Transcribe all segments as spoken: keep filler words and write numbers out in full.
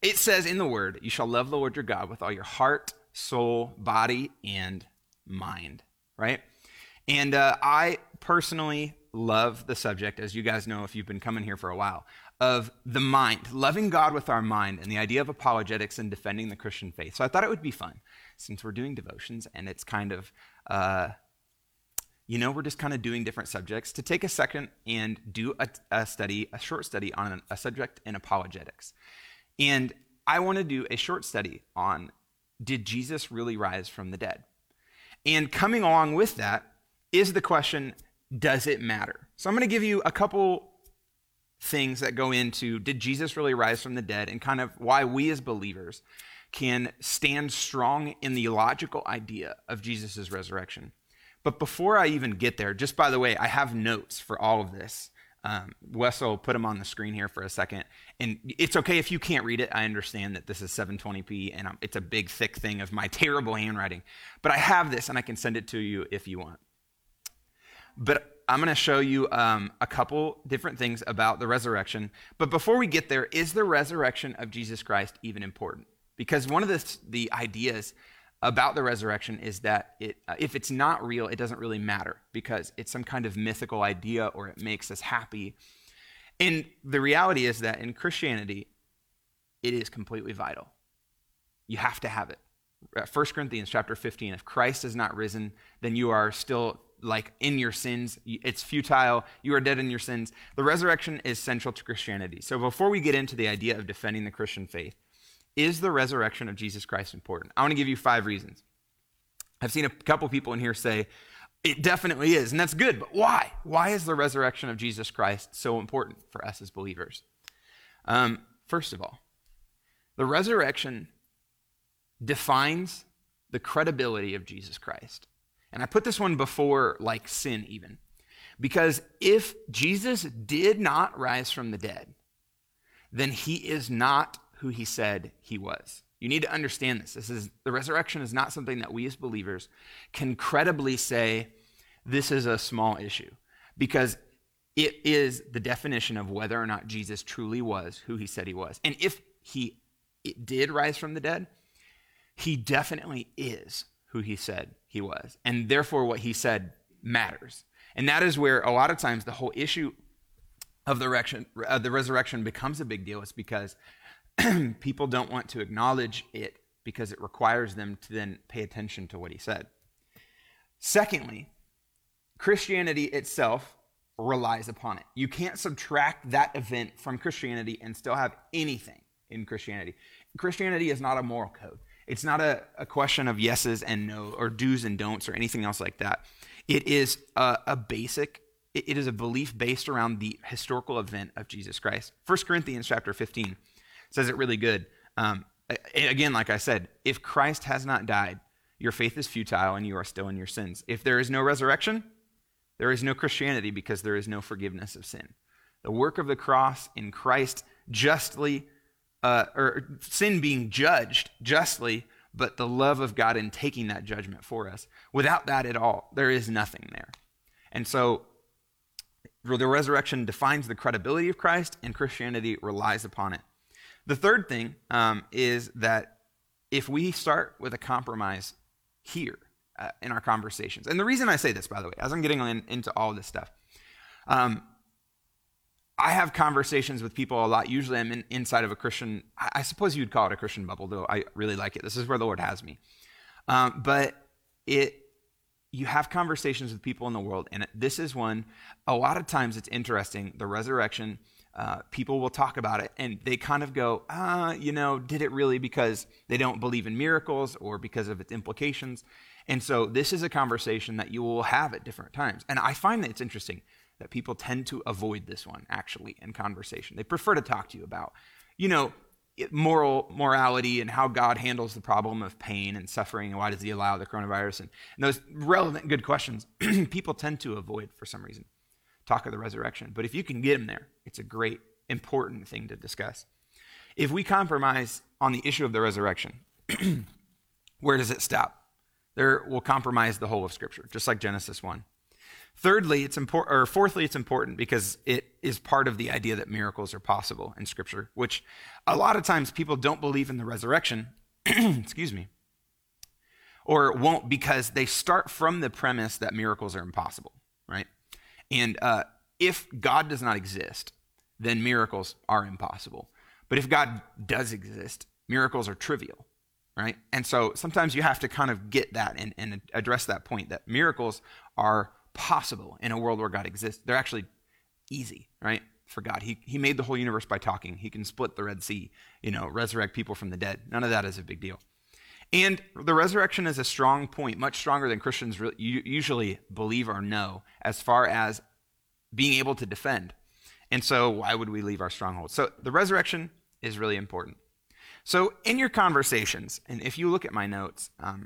it says in the word, you shall love the Lord your God with all your heart, soul, body, and mind, right? And uh, I personally love the subject, as you guys know if you've been coming here for a while, of the mind, loving God with our mind, and the idea of apologetics and defending the Christian faith. So I thought it would be fun, since we're doing devotions, and it's kind of, uh, you know, we're just kind of doing different subjects, to take a second and do a, a study, a short study on a subject in apologetics. And I want to do a short study on, did Jesus really rise from the dead? And coming along with that is the question, does it matter? So I'm going to give you a couple things that go into, did Jesus really rise from the dead, and kind of why we as believers can stand strong in the logical idea of Jesus' resurrection. But before I even get there, just by the way, I have notes for all of this. Um, Wes will put them on the screen here for a second. And it's okay if you can't read it. I understand that this is seven twenty p and I'm, it's a big, thick thing of my terrible handwriting. But I have this and I can send it to you if you want. But I'm going to show you um, a couple different things about the resurrection. But before we get there, is the resurrection of Jesus Christ even important? Because one of the, the ideas about the resurrection is that it, uh, if it's not real, it doesn't really matter because it's some kind of mythical idea or it makes us happy. And the reality is that in Christianity, it is completely vital. You have to have it. First Corinthians chapter fifteen, if Christ has not risen, then you are still like in your sins. It's futile. You are dead in your sins. The resurrection is central to Christianity. So before we get into the idea of defending the Christian faith, is the resurrection of Jesus Christ important? I want to give you five reasons. I've seen a couple people in here say, it definitely is, and that's good, but why? Why is the resurrection of Jesus Christ so important for us as believers? Um, first of all, the resurrection defines the credibility of Jesus Christ. And I put this one before like sin even, because if Jesus did not rise from the dead, then he is not who he said he was. You need to understand this. This is the resurrection is not something that we as believers can credibly say this is a small issue, because it is the definition of whether or not Jesus truly was who he said he was. And if he it did rise from the dead, he definitely is who he said he was. And therefore what he said matters. And that is where a lot of times the whole issue of the resurrection, uh, the resurrection becomes a big deal. It's because people don't want to acknowledge it because it requires them to then pay attention to what he said. Secondly, Christianity itself relies upon it. You can't subtract that event from Christianity and still have anything in Christianity. Christianity is not a moral code. It's not a, a question of yeses and no or do's and don'ts or anything else like that. It is a, a basic, it, it is a belief based around the historical event of Jesus Christ. First Corinthians chapter fifteen says it really good. Um, again, like I said, if Christ has not died, your faith is futile and you are still in your sins. If there is no resurrection, there is no Christianity because there is no forgiveness of sin. The work of the cross in Christ justly, uh, or sin being judged justly, but the love of God in taking that judgment for us. Without that at all, there is nothing there. And so the resurrection defines the credibility of Christ, and Christianity relies upon it. The third thing um, is that if we start with a compromise here uh, in our conversations, and the reason I say this, by the way, as I'm getting in, into all of this stuff, um, I have conversations with people a lot. Usually I'm in, inside of a Christian, I, I suppose you'd call it a Christian bubble, though I really like it. This is where the Lord has me. Um, but it, you have conversations with people in the world, and this is one, a lot of times it's interesting, the resurrection. Uh, people will talk about it and they kind of go, ah, you know, did it really, because they don't believe in miracles or because of its implications. And so this is a conversation that you will have at different times. And I find that it's interesting that people tend to avoid this one actually in conversation. They prefer to talk to you about, you know, moral morality and how God handles the problem of pain and suffering and why does he allow the coronavirus and, and those relevant good questions people tend to avoid for some reason. Talk of the resurrection. But if you can get them there, it's a great, important thing to discuss. If we compromise on the issue of the resurrection, where does it stop? There we'll compromise the whole of Scripture, just like Genesis one. Thirdly, it's important, or fourthly, it's important because it is part of the idea that miracles are possible in Scripture, which a lot of times people don't believe in the resurrection, excuse me, or won't because they start from the premise that miracles are impossible, right? And uh, if God does not exist, then miracles are impossible. But if God does exist, miracles are trivial, right? And so sometimes you have to kind of get that and, and address that point that miracles are possible in a world where God exists. They're actually easy, right? For God. He he made the whole universe by talking. He can split the Red Sea, you know, resurrect people from the dead. None of that is a big deal. And the resurrection is a strong point, much stronger than Christians really, usually believe or know as far as being able to defend. And so why would we leave our strongholds? So the resurrection is really important. So in your conversations, and if you look at my notes, um,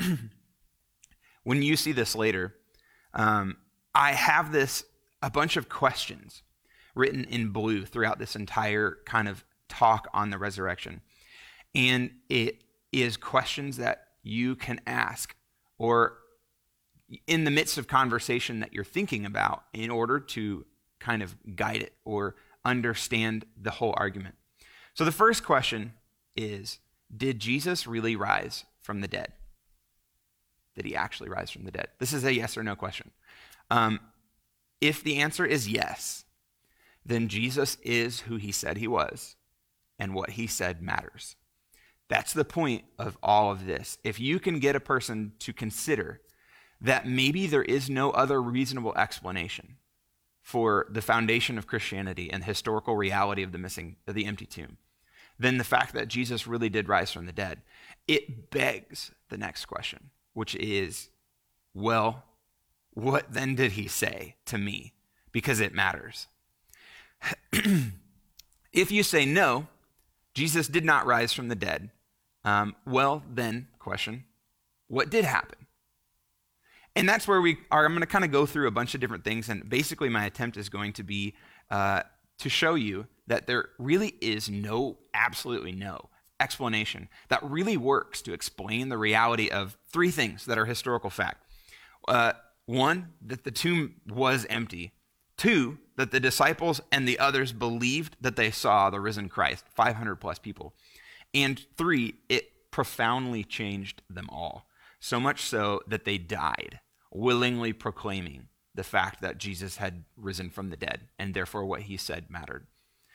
when you see this later, Um, I have this, a bunch of questions written in blue throughout this entire kind of talk on the resurrection. And it is questions that you can ask or in the midst of conversation that you're thinking about in order to kind of guide it or understand the whole argument. So the first question is, did Jesus really rise from the dead? Did he actually rise from the dead? This is a yes or no question. Um, if the answer is yes, then Jesus is who he said he was, and what he said matters. That's the point of all of this. If you can get a person to consider that maybe there is no other reasonable explanation for the foundation of Christianity and the historical reality of the missing, of the empty tomb, then the fact that Jesus really did rise from the dead, it begs the next question, which is, well, what then did he say to me? Because it matters. If you say no, Jesus did not rise from the dead, um, well, then, question, what did happen? And that's where we are. I'm going to kind of go through a bunch of different things, and basically my attempt is going to be uh, to show you that there really is no, absolutely no, explanation that really works to explain the reality of three things that are historical fact. Uh, one, that the tomb was empty. Two, that the disciples and the others believed that they saw the risen Christ, five hundred plus people. And three, it profoundly changed them all, so much so that they died, willingly proclaiming the fact that Jesus had risen from the dead, and therefore what he said mattered.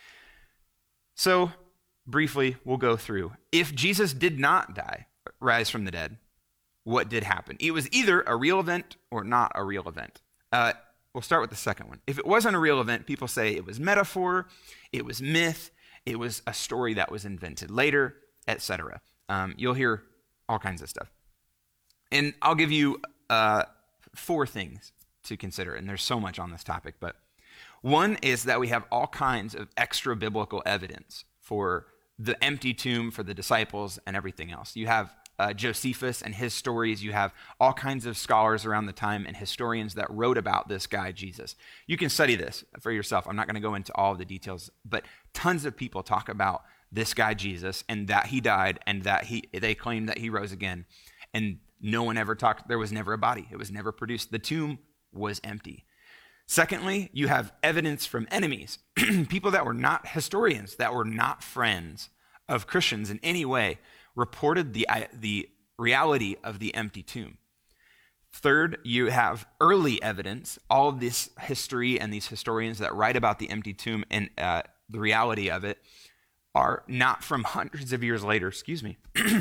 So, briefly, we'll go through. If Jesus did not die, rise from the dead, what did happen? It was either a real event or not a real event. Uh, we'll start with the second one. If it wasn't a real event, people say it was metaphor, it was myth, it was a story that was invented later, et cetera. Um, you'll hear all kinds of stuff. And I'll give you uh, four things to consider, and there's so much on this topic, but one is that we have all kinds of extra biblical evidence for the empty tomb, for the disciples, and everything else. You have uh, Josephus and his stories. You have all kinds of scholars around the time and historians that wrote about this guy, Jesus. You can study this for yourself. I'm not going to go into all of the details, but tons of people talk about this guy, Jesus, and that he died, and that he they claim that he rose again. And no one ever talked, there was never a body. It was never produced. The tomb was empty. Secondly, you have evidence from enemies, people that were not historians, that were not friends of Christians in any way, reported the, the reality of the empty tomb. Third, you have early evidence, all of this history and these historians that write about the empty tomb and uh, the reality of it are not from hundreds of years later. Excuse me.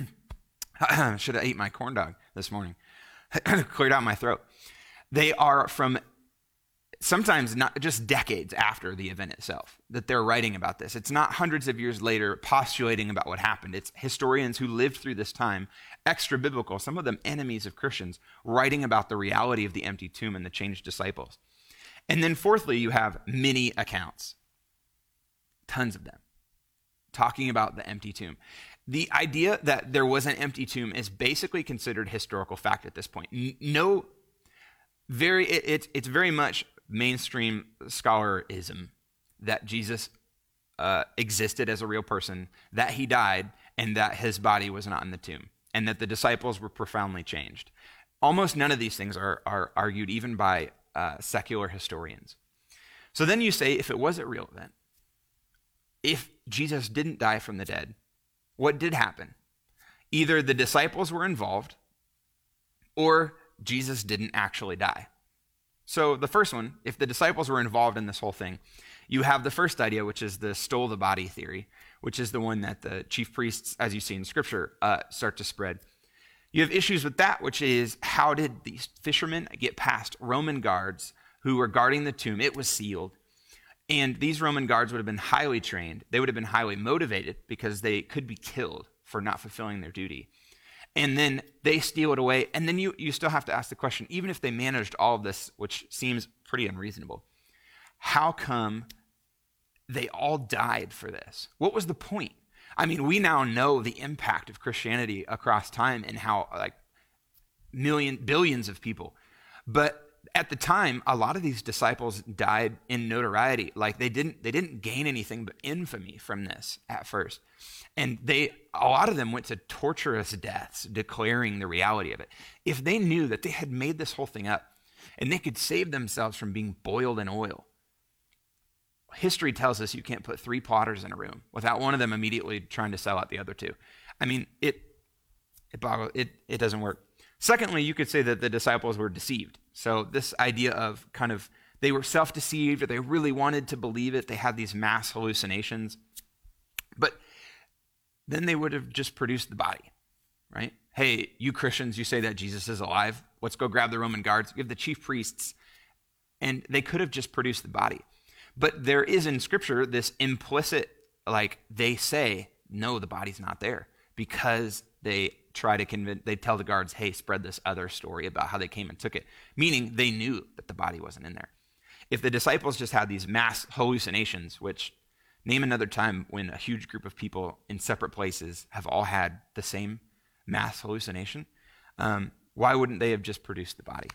Should have ate my corn dog this morning. Cleared out my throat. They are from sometimes not just decades after the event itself that they're writing about this. It's not hundreds of years later postulating about what happened. It's historians who lived through this time, extra biblical, some of them enemies of Christians, writing about the reality of the empty tomb and the changed disciples. And then fourthly, you have many accounts, tons of them, talking about the empty tomb. The idea that there was an empty tomb is basically considered historical fact at this point. No, very, it, it, it's very much mainstream scholarism that Jesus uh, existed as a real person, that he died, and that his body was not in the tomb, and that the disciples were profoundly changed. Almost none of these things are, are argued even by uh, secular historians. So then you say, if it was a real event, if Jesus didn't die from the dead, what did happen? Either the disciples were involved or Jesus didn't actually die. So the first one, if the disciples were involved in this whole thing, you have the first idea, which is the stole the body theory, which is the one that the chief priests, as you see in Scripture, uh, start to spread. You have issues with that, which is how did these fishermen get past Roman guards who were guarding the tomb? It was sealed. And these Roman guards would have been highly trained. They would have been highly motivated because they could be killed for not fulfilling their duty. And then they steal it away. And then you, you still have to ask the question, even if they managed all of this, which seems pretty unreasonable, how come they all died for this? What was the point? I mean, we now know the impact of Christianity across time and how like million, billions of people. But at the time, a lot of these disciples died in notoriety. Like they didn't, they didn't gain anything but infamy from this at first. And they, a lot of them went to torturous deaths, declaring the reality of it. If they knew that they had made this whole thing up and they could save themselves from being boiled in oil, history tells us you can't put three plotters in a room without one of them immediately trying to sell out the other two. I mean, it, it, boggle, it, it doesn't work. Secondly, you could say that the disciples were deceived. So this idea of kind of, they were self-deceived or they really wanted to believe it. They had these mass hallucinations. But then they would have just produced the body, right? Hey, you Christians, you say that Jesus is alive. Let's go grab the Roman guards. We have the chief priests. And they could have just produced the body. But there is in Scripture this implicit, like they say, no, the body's not there because they try to convince, they tell the guards, hey, spread this other story about how they came and took it, meaning they knew that the body wasn't in there. If the disciples just had these mass hallucinations, which name another time when a huge group of people in separate places have all had the same mass hallucination, um, why wouldn't they have just produced the body?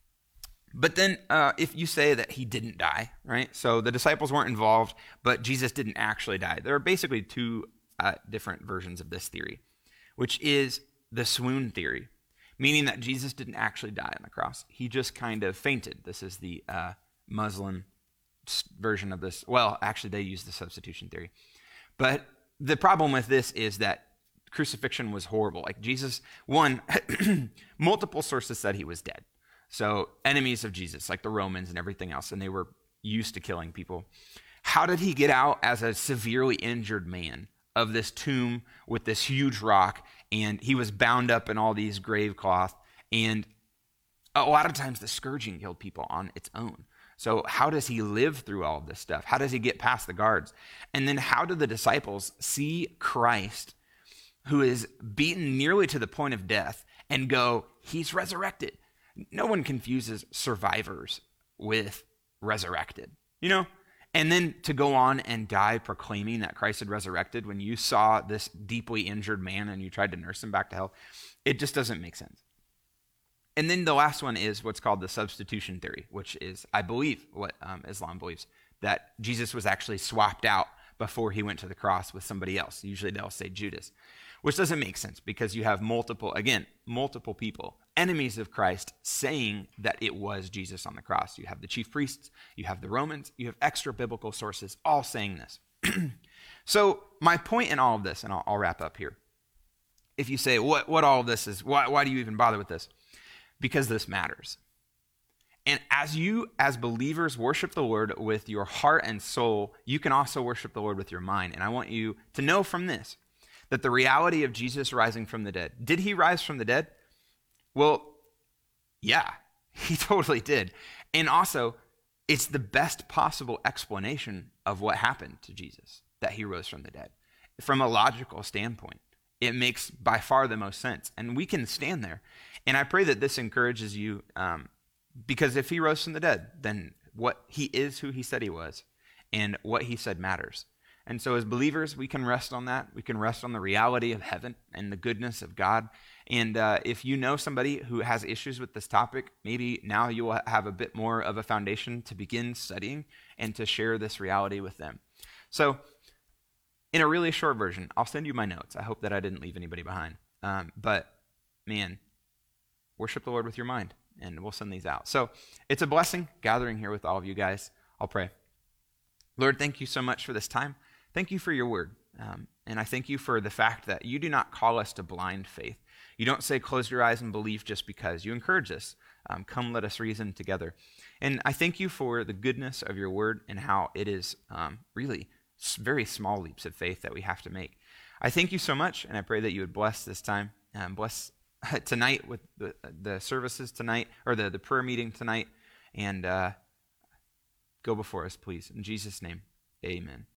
But then uh, if you say that he didn't die, right? So the disciples weren't involved, but Jesus didn't actually die. There are basically two uh, different versions of this theory, which is the swoon theory, meaning that Jesus didn't actually die on the cross. He just kind of fainted. This is the uh, Muslim version of this. Well, actually, they use the substitution theory. But the problem with this is that crucifixion was horrible. Like Jesus, one, multiple sources said he was dead. So enemies of Jesus, like the Romans and everything else, and they were used to killing people. How did he get out as a severely injured man of this tomb with this huge rock, and he was bound up in all these grave cloth, and a lot of times the scourging killed people on its own. So how does he live through all of this stuff? How does he get past the guards? And then how do the disciples see Christ, who is beaten nearly to the point of death, and go, he's resurrected? No one confuses survivors with resurrected, you know? And then to go on and die proclaiming that Christ had resurrected when you saw this deeply injured man and you tried to nurse him back to health, it just doesn't make sense. And then the last one is what's called the substitution theory, which is, I believe, what um, Islam believes, that Jesus was actually swapped out before he went to the cross with somebody else. Usually they'll say Judas, which doesn't make sense because you have multiple, again, multiple people, enemies of Christ, saying that it was Jesus on the cross. You have the chief priests, you have the Romans, you have extra biblical sources all saying this. So my point in all of this, and I'll, I'll wrap up here. If you say, what, what all of this is, why, why do you even bother with this? Because this matters. And as you, as believers, worship the Lord with your heart and soul, you can also worship the Lord with your mind. And I want you to know from this, that the reality of Jesus rising from the dead. Did he rise from the dead? Well, yeah, he totally did. And also, it's the best possible explanation of what happened to Jesus, that he rose from the dead. From a logical standpoint, it makes by far the most sense. And we can stand there. And I pray that this encourages you, um, because if he rose from the dead, then what he is who he said he was, and what he said matters. And so as believers, we can rest on that. We can rest on the reality of heaven and the goodness of God. And uh, if you know somebody who has issues with this topic, maybe now you will have a bit more of a foundation to begin studying and to share this reality with them. So in a really short version, I'll send you my notes. I hope that I didn't leave anybody behind. Um, but man, worship the Lord with your mind. and we'll send these out. So it's a blessing gathering here with all of you guys. I'll pray. Lord, thank you so much for this time. Thank you for your word. Um, and I thank you for the fact that you do not call us to blind faith. You don't say, close your eyes and believe just because. You encourage us. Um, come, let us reason together. And I thank you for the goodness of your word and how it is um, really very small leaps of faith that we have to make. I thank you so much, and I pray that you would bless this time. Um, bless tonight with the, the services tonight, or the, the prayer meeting tonight. And uh, go before us, please. In Jesus' name, amen.